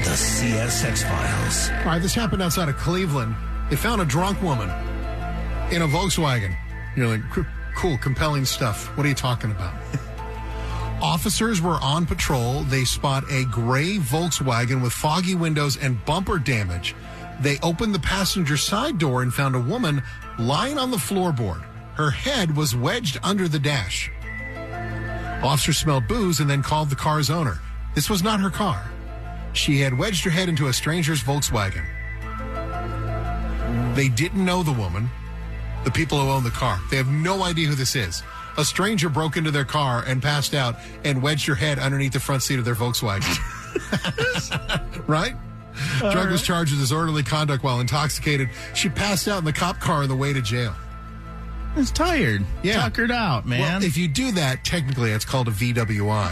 The CSX Files. All right, this happened outside of Cleveland. They found a drunk woman in a Volkswagen. You're like, cool, compelling stuff. What are you talking about? Officers were on patrol. They spot a gray Volkswagen with foggy windows and bumper damage. They opened the passenger side door and found a woman lying on the floorboard. Her head was wedged under the dash. Officers smelled booze and then called the car's owner. This was not her car. She had wedged her head into a stranger's Volkswagen. They didn't know the woman, the people who own the car. They have no idea who this is. A stranger broke into their car and passed out and wedged her head underneath the front seat of their Volkswagen. Right? Drug was charged with disorderly conduct while intoxicated. She passed out in the cop car on the way to jail. It's tired. Yeah. Tuckered out, man. Well, if you do that, technically it's called a VWI.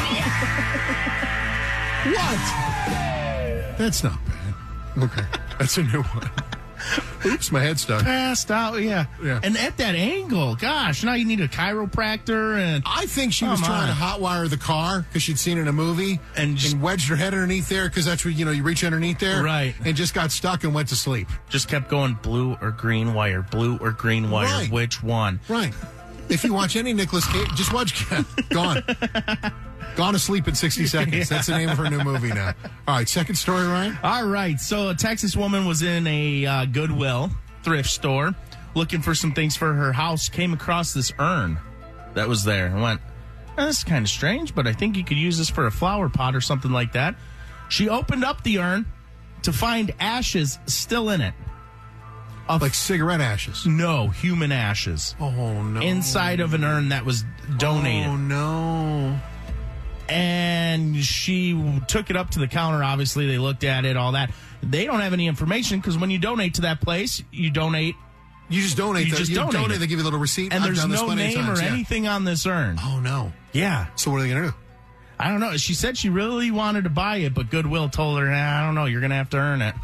What? That's not bad. Okay. That's a new one. Oops, my head stuck. Passed out, yeah. Yeah. And at that angle, gosh, now you need a chiropractor. And I think she was trying to hotwire the car because she'd seen it in a movie and wedged her head underneath there because that's where, you reach underneath there. Right. And just got stuck and went to sleep. Just kept going blue or green wire, blue or green wire. Right. Which one? Right. If you watch any Nicolas Cage, just watch Gone. Gone to Sleep in 60 Seconds. Yeah. That's the name of her new movie now. All right, second story, Ryan. All right, so a Texas woman was in a Goodwill thrift store looking for some things for her house, came across this urn that was there and went, this is kind of strange, but I think you could use this for a flower pot or something like that. She opened up the urn to find ashes still in it. Like cigarette ashes? No, human ashes. Oh, no. Inside of an urn that was donated. Oh, no. And she took it up to the counter. Obviously, they looked at it, all that. They don't have any information because when you donate to that place, you donate. You just donate. You donate. They give you a little receipt. And there's no name or anything on this urn. Oh, no. Yeah. So what are they going to do? I don't know. She said she really wanted to buy it, but Goodwill told her, I don't know, you're going to have to earn it.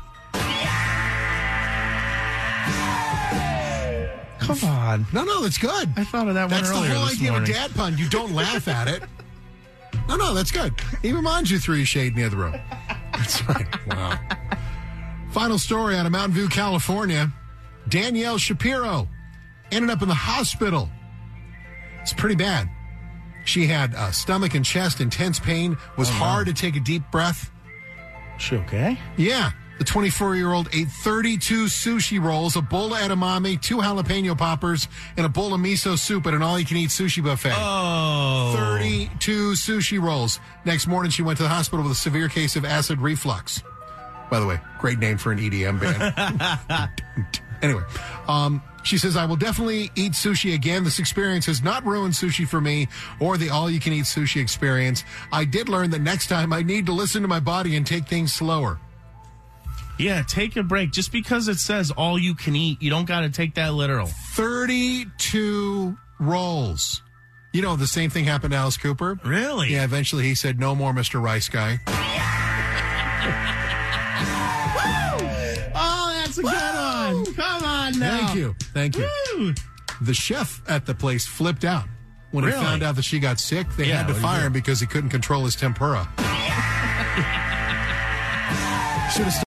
Come on. No, that's good. I thought of that one earlier this morning. That's the whole idea of a dad pun. You don't laugh at it. No, that's good. Even Manju threw you shade in the other room. That's right. Wow. Final story out of Mountain View, California. Danielle Shapiro ended up in the hospital. It's pretty bad. She had stomach and chest, intense pain, was hard to take a deep breath. She okay? Yeah. The 24-year-old ate 32 sushi rolls, a bowl of edamame, 2 jalapeno poppers, and a bowl of miso soup at an all-you-can-eat sushi buffet. Oh. 32 sushi rolls. Next morning, she went to the hospital with a severe case of acid reflux. By the way, great name for an EDM band. Anyway, she says, I will definitely eat sushi again. This experience has not ruined sushi for me or the all-you-can-eat sushi experience. I did learn that next time I need to listen to my body and take things slower. Yeah, take a break. Just because it says all you can eat, you don't got to take that literal. 32 rolls. You know, the same thing happened to Alice Cooper. Really? Yeah, eventually he said, no more Mr. Rice Guy. Oh, that's a good one. Come on now. Thank you. Woo. The chef at the place flipped out. When he found out that she got sick, they had to fire him because he couldn't control his tempura. Should have